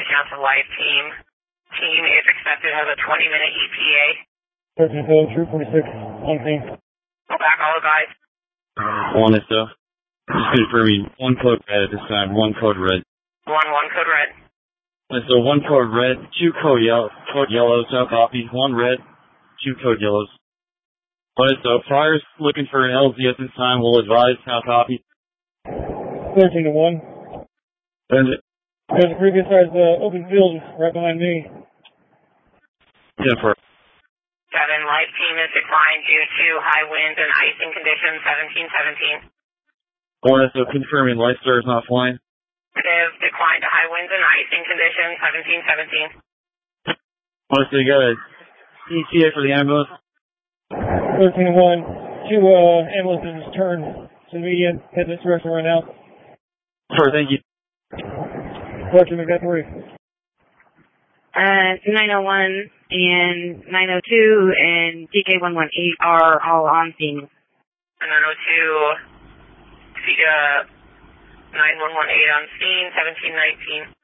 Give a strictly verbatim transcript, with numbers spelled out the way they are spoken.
Council Life Team. Team is expected to have a twenty minute E T A. thirteen Phillips, Route forty-six, one team. Go back, all the guys. One is so. Just confirming, one code red at this time, one code red. One, one code red. So one code red, two code yellow, code yellows, no copy. One red, two code yellows. But so Friars looking for an L Z at this time. We'll advise how copy. thirteen to one. Send it. There's a previous size uh, open field right behind me. ten for. Seven, Life Team is declined due to high winds and icing conditions, seventeen seventeen. One is so confirming Light Star is not flying. They've declined to high winds and icing conditions, seventeen seventeen. One is so you got a E T A for the ambulance. thirteen to one. Two uh, ambulances turned to the median, head this direction right now. Sure, thank you. Roger, make that brief. Uh, nine oh one and nine oh two and D K one one eight are all on scene. nine oh two, uh, nine one one eight on scene, seventeen nineteen.